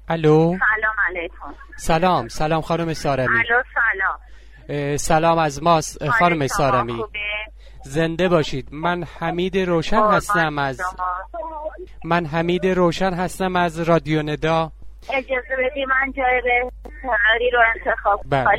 الو. سلام علیکم. سلام خانم سارمی. الو سلام. سلام از ماست خانم سارمی. زنده باشید. من حمید روشن هستم از رادیو ندا. اجازه بدی من جای بهتری رو انتخاب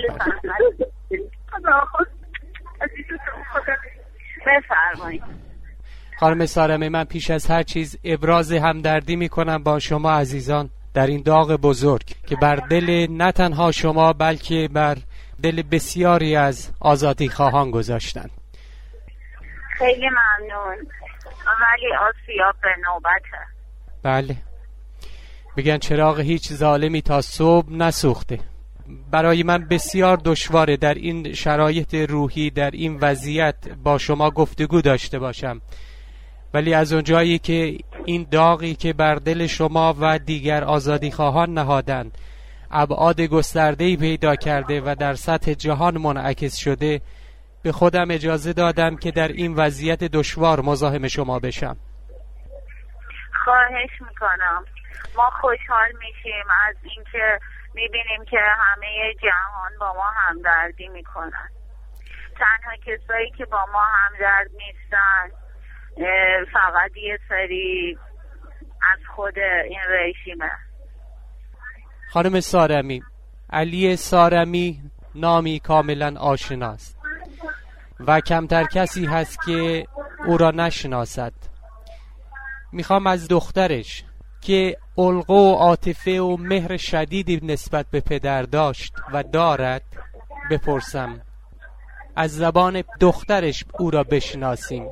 بفرمایید. خانم سارمی، من پیش از هر چیز ابراز همدردی میکنم با شما عزیزان در این داغ بزرگ که بر دل نه تنها شما بلکه بر دل بسیاری از آزادی خواهان گذاشتن. خیلی ممنون، ولی آسیا به نوبته. بله، میگن چراغ هیچ ظالمی تا صبح نسوخته. برای من بسیار دشواره در این شرایط روحی، در این وضعیت با شما گفتگو داشته باشم، ولی از اونجایی که این داغی که بر دل شما و دیگر آزادی خواهان نهادن ابعاد گسترده‌ای پیدا کرده و در سطح جهان منعکس شده، به خودم اجازه دادم که در این وضعیت دشوار مزاحم شما بشم. خواهش میکنم. ما خوشحال میشیم از اینکه میبینیم که همه جهان با ما همدردی میکنن. تنها کسایی که با ما همدرد نیستن فقط یه سری از خود این رژیمه. خانم سارمی، علی سارمی نامی کاملا آشناست و کمتر کسی هست که او را نشناسد. میخوام از دخترش که علقه و عاطفه و مهر شدیدی نسبت به پدر داشت و دارد بپرسم، از زبان دخترش او را بشناسیم.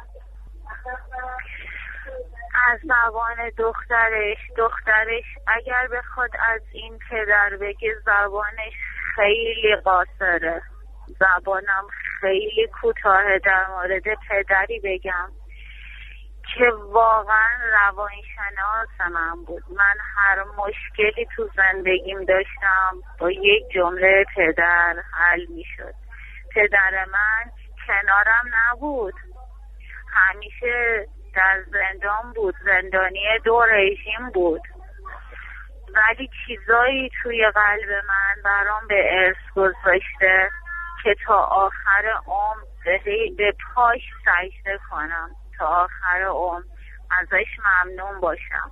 از زبان دخترش اگر بخواد از این پدر بگه زبانش خیلی قاصره. زبانم خیلی کوتاه. در مورد پدری بگم که واقعا روانشناس من بود. من هر مشکلی تو زندگیم داشتم با یک جمله پدر حل می شد. پدر من کنارم نبود، همیشه در زندان بود، زندانی 2 رژیم بود، ولی چیزایی توی قلب من برام به ارث گذاشته که تا آخر عمر به پاش سجده کنم، تا آخر عمر ازش ممنون باشم.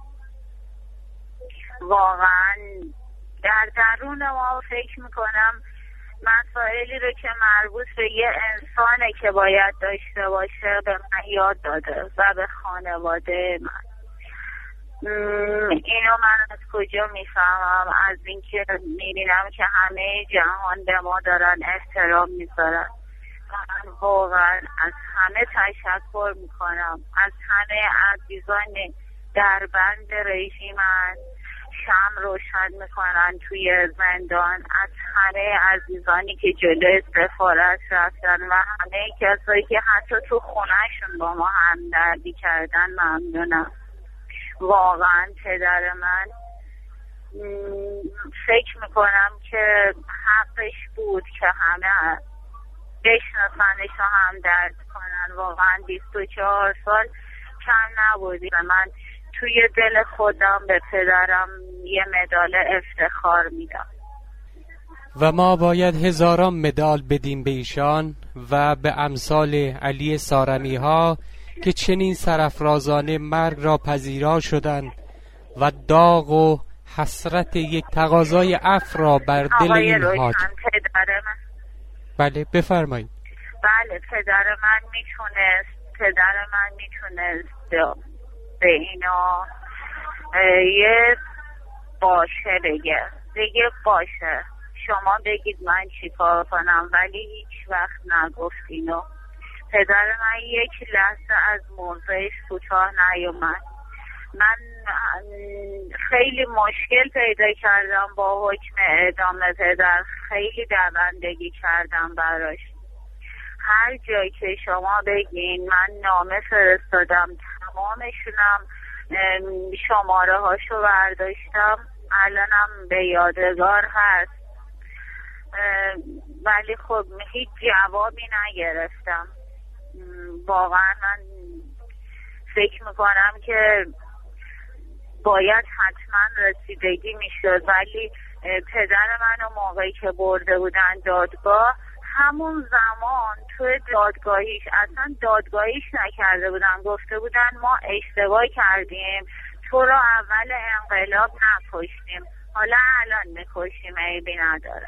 واقعا در درون ما فکر میکنم مسائلی رو که مربوط به یه انسانه که باید داشته باشه به من یاد داده و به خانواده من. اینو من از کجا میفهمم؟ از اینکه میبینم که همه جهان به ما دارن احترام میذارن. من واقعا از همه تشکر میکنم، از همه عزیزان در بند رژیمن شمع روشن میکنن توی زندان، از همه عزیزانی که جلوی سفارت رفتن و همه کسایی که حتی تو خونهشون با ما همدردی کردن ممنونم. واقعا پدر من فکر میکنم که حقش بود که همه بشناسنش و همدرد کنن. واقعا 24 سال کم نبودی و من توی دل خودم به پدرم یه مدال افتخار میدم و ما باید هزاران مدال بدیم به ایشان و به امثال علی سارمی ها که چنین سرافرازانه مرگ را پذیرا شدند و داغ و حسرت یک تقاضای عفو را بر دل این حاج. پدر من. بله بفرمایید. بله پدر من میتونست به اینا یه باشه بگه باشه، شما بگید من چی کار کنم، ولی هیچ وقت نگفت اینو. پدر من یک لحظه از موضعش کوتاه نیومد. من خیلی مشکل پیدا کردم با حکم اعدام پدر، خیلی دوندگی کردم براش. هر جایی که شما بگین من نامه فرستادم، تمامشونم شماره هاشو برداشتم، الانم به یادگار هست، ولی خب هیچ جوابی نگرفتم. واقعا من فکر میکنم که باید حتما رسیدگی میشد، ولی پدر منو موقعی که برده بودن دادگاه، همون زمان توی دادگاهیش اصلا دادگاهیش نکرده بودن، گفته بودن ما اشتباه کردیم، تو رو اول انقلاب نکشتیم، حالا الان میکشیم، عیبی نداره.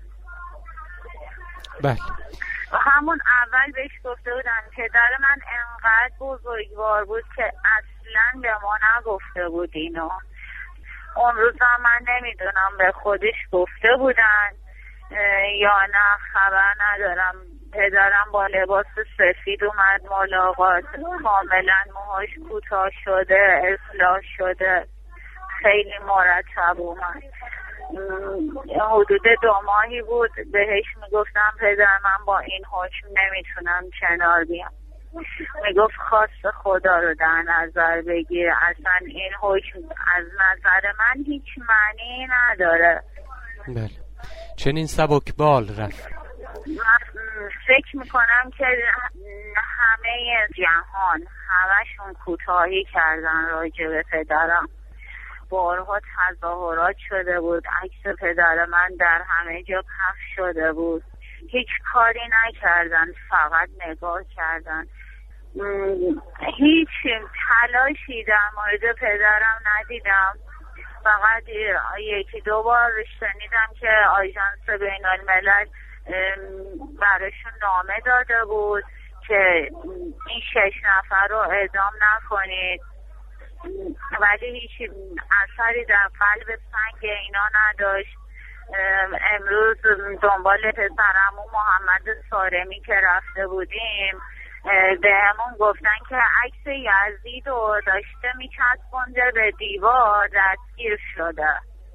بله. همون اول بهش گفته بودن. پدر من انقدر بزرگوار بود که اصلا به ما نگفته بود اینو. اون روزا من نمیدونم به خودش گفته بودن یا نه، خبر ندارم. پدرم با لباس سفید اومد ملاقات، کاملا موهاش کوتاه شده، اصلاح شده، خیلی مرتب اومد. حدود 2 ماهی بود بهش میگفتم پدر من با این حکم نمیتونم کنار بیام. میگفت خواست خدا رو در نظر بگیر، اصلا این حکم از نظر من هیچ معنی نداره. بله. چنین سبکبال رفت. فکر میکنم که همه جهان همشون کوتاهی کردن راجع به پدرم. بارها تظاهرات شده بود، عکس پدر من در همه جا پخش شده بود، هیچ کاری نکردن، فقط نگاه کردن. هیچ تلاشی در مورد پدرم ندیدم. فقط 1-2 بار شنیدم که آژانس بین الملل براشون نامه داده بود که این 6 نفر رو اعدام نکنید، ولی هیچ اثری در قلب سنگ اینا نداشت. امروز دنبال پسرمون محمد سارمی که رفته بودیم، به همون گفتن که عکس یزید رو داشته میچسبونده به دیوار، دستگیر شده.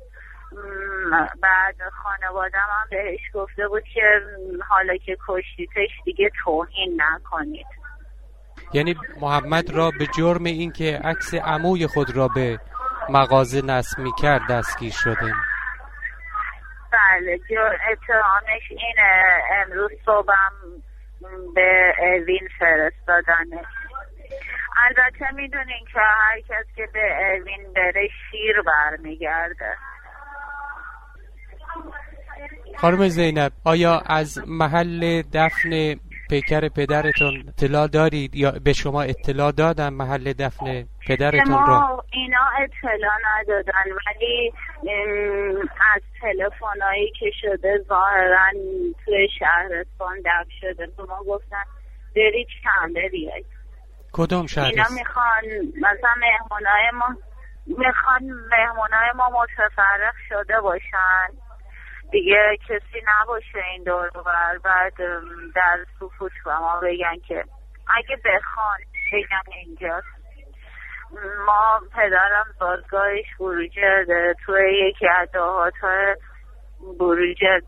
بعد خانواده من بهش گفته بود که حالا که کشتیتش دیگه توهین نکنید. یعنی محمد را به جرم این که عکس عموی خود را به مغازه نصب می‌کرد دستگیر شده. بله، اتهامش اینه. امروز صبحم به اوین فرستادنه. البته میدونین که هر کس که به اوین بره شیر برمیگرده. خانم زینب، آیا از محل دفن پیکر پدرتون اطلاع دارید یا به شما اطلاع دادن محل دفن پدرتون را؟ اینا اطلاع ندادن، ولی از تلفنایی که شده ظاهرا توی شهرستان دفن شده. به ما گفتن برید شنبه بیاید. کدوم شهرستان؟ اینا میخوان مثلا مهمونای ما متفرق شده باشن دیگه، کسی نباشه این دور و بر، بعد در سکوت و ما بگن که اگه بخوان بگن اینجاست. ما پدرم دادگاهش بروجه توی یکی از دهات‌های بروجه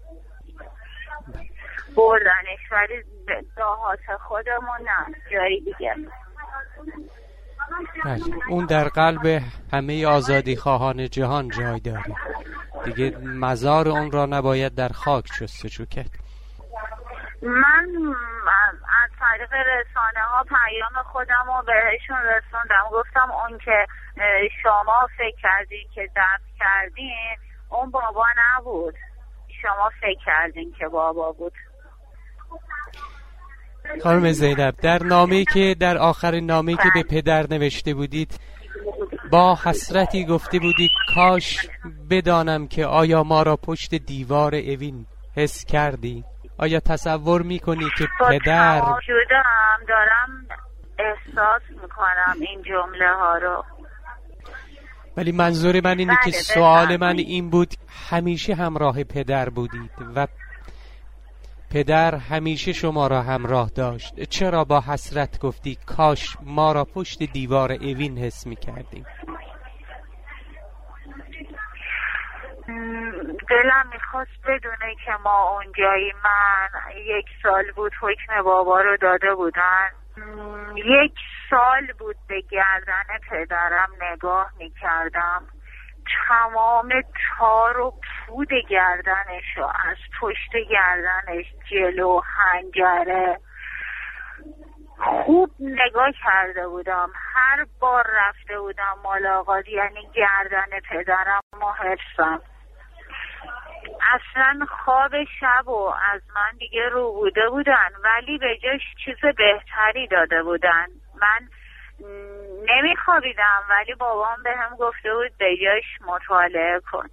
بردنش، ولی دهات خودمون نه، جایی دیگه. بله. اون در قلب همه آزادی خواهان جهان جای داره دیگه، مزار اون را نباید در خاک جستجو کرد. من از طریق رسانه ها پیام خودم رو بهشون رسوندم، گفتم اون که شما فکر کردین که دفن کردین اون بابا نبود، شما فکر کردین که بابا بود. خانم زینب، در نامه‌ای که در آخرین نامه‌ای که به پدر نوشته بودید با حسرتی گفته بودید کاش بدانم که آیا ما را پشت دیوار اوین حس کردی؟ آیا تصور میکنی که پدر شدم دارم احساس میکنم این جمله ها رو؟ ولی منظور من اینه که سوال من این بود، همیشه همراه پدر بودید و پدر همیشه شما را همراه داشت، چرا با حسرت گفتی کاش ما را پشت دیوار اوین حس میکردیم؟ دلم میخواست بدونه که ما اونجایی. من 1 سال بود حکم بابا رو داده بودن، 1 سال بود به گردن پدرم نگاه میکردم، تمام تار و پود گردنش و از پشت گردنش، جلو، حنجره، خوب نگاه کرده بودم. هر بار رفته بودم ملاقات، یعنی گردن پدرم و حفظم. اصلا خواب شب و از من دیگه رو بوده بودن، ولی به جاش چیز بهتری داده بودن. من نمیخوابیدم، ولی بابام بهم گفته بود به جاش مطالعه کن.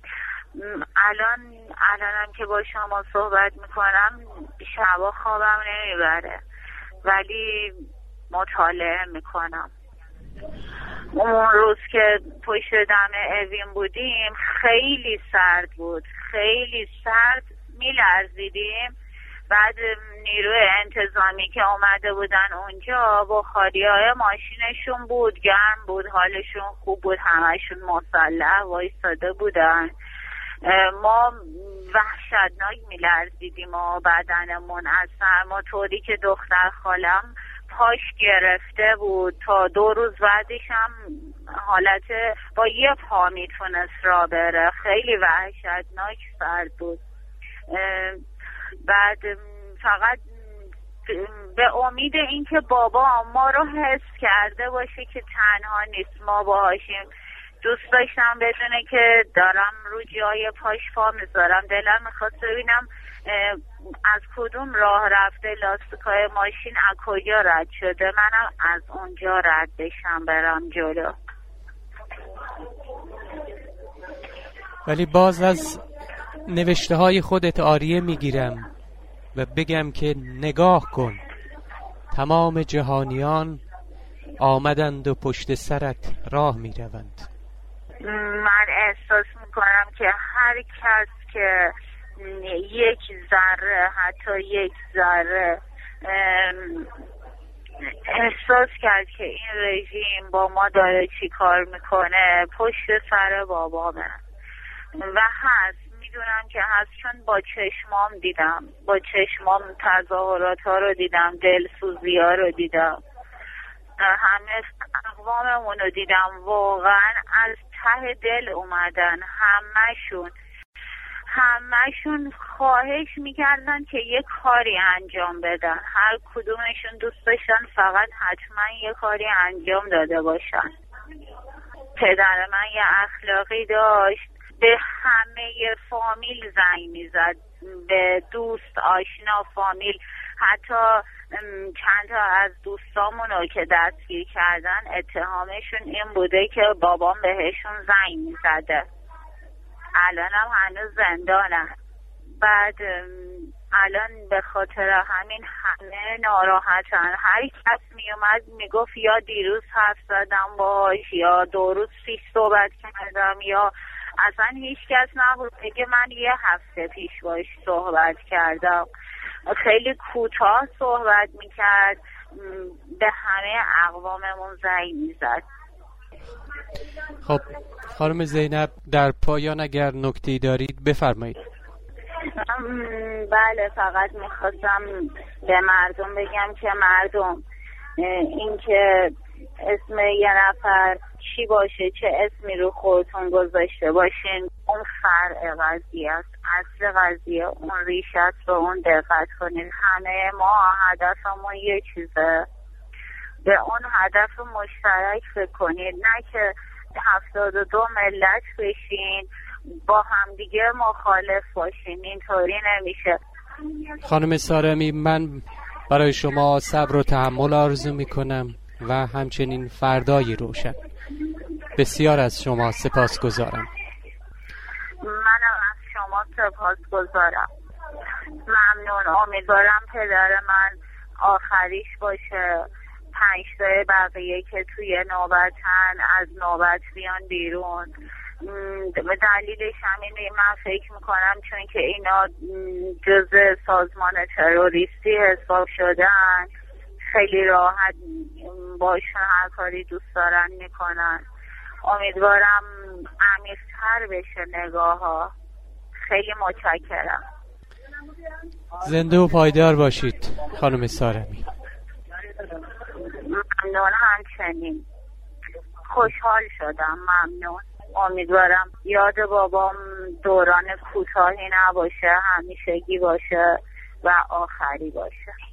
الانم که با شما صحبت میکنم شبا خوابم نمیبره، ولی مطالعه میکنم. اون روز که پشت دم اوین بودیم خیلی سرد بود، خیلی سرد، میلرزیدیم. بعد نیروی انتظامی که اومده بودن اونجا بخاریای ماشینشون بود، گرم بود، حالشون خوب بود، همشون مسلح وایساده بودن. ما وحشتناک میلرزیدیم و بدنمون از سرما، طوری که دختر خالم پاش گرفته بود. تا 2 روز بعدش هم حالت با یه پا میتونست را بره. خیلی وحشتناک سرد بود. بعد فقط به امید اینکه بابا ما رو حس کرده باشه که تنها نیست، ما باهاشیم. دوست داشتم بدونه که دارم رو جای پاش پا میذارم. دلم میخواست ببینم از کدوم راه رفته، لاستیکای ماشین از کجا رد شده، منم از اونجا رد بشم برم جلو. ولی باز از نوشته های خودت آریه میگیرم و بگم که نگاه کن، تمام جهانیان آمدند و پشت سرت راه میروند. من احساس میکنم که هر کس که یک ذره، حتی یک ذره احساس کرد که این رژیم با ما داره چی کار میکنه، پشت سر بابامه و هست. میدونم که هست چون با چشمام دیدم، با چشمام تظاهرات ها رو دیدم، دلسوزی ها رو دیدم، همه اقواممون رو دیدم. واقعا از ته دل اومدن، همهشون خواهش میکردن که یه کاری انجام بدن. هر کدومشون دوست داشتن فقط حتما یه کاری انجام داده باشن. پدر من یه اخلاقی داشت، به همه فامیل زنگ میزد، به دوست، آشنا، فامیل. حتی چند تا از دوستامونو که دستگیر کردن اتهامشون این بوده که بابام بهشون زنگ میزده. الانم هنوز زندانه. بعد الان به خاطر همین همه ناراحتن. هر کس میومد میگفت یا دیروز حرف زدم باهاش، یا 2 روز پیش صحبت کردم، یا اصلا هیچ کس نبود که من 1 هفته پیش باش صحبت کردم. خیلی کوتاه صحبت میکرد، به همه اقواممون زنگ میزد. خب خانم زینب، در پایان اگر نکته‌ای دارید بفرمایید. بله، فقط میخواستم به مردم بگم که مردم اینکه اسم یه نفر چی باشه، چه اسمی رو خودتون گذاشته باشین، اون فرع قضیه است. اصل قضیه اون ریشه است و اون دقت کنین. همه ما هدفمون یه چیزه، به اون هدف مشترک فکر کنید، نه که 72 ملت بشین با همدیگه مخالف باشین. اینطوری نمیشه. خانم سارمی، من برای شما صبر و تحمل آرزو میکنم و همچنین فردای روشن. بسیار از شما سپاسگزارم. منم از شما سپاسگزارم. ممنون. امیدوارم پدر من آخریش باشه. 5 تا بقیه که توی نوبتن از نوبت بیان بیرون. دلیلش همینه، من فکر میکنم چون که اینا جزء سازمان تروریستی حساب شدن، خیلی راحت باشون هر کاری دوست دارن میکنن. امیدوارم عمیق‌تر بشه نگاه ها. خیلی متشکرم. زنده و پایدار باشید خانم سارمی. ممنون. همچنین خوشحال شدم. ممنون. امیدوارم یاد بابام دوران کوتاهی نباشه، همیشگی باشه و آخری باشه.